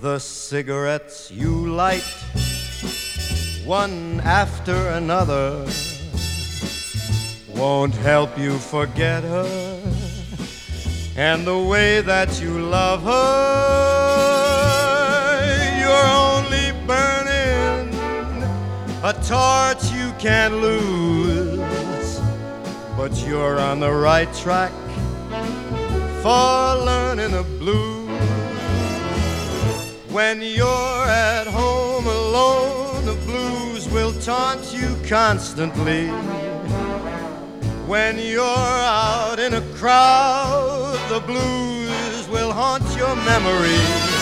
The cigarettes you light, one after another, won't help you forget her and the way that you love her. You're only burning a torch you can't lose, but you're on the right track for learning the blues. When you're at home alone, the blues will taunt you constantly. When you're out in a crowd, the blues will haunt your memory.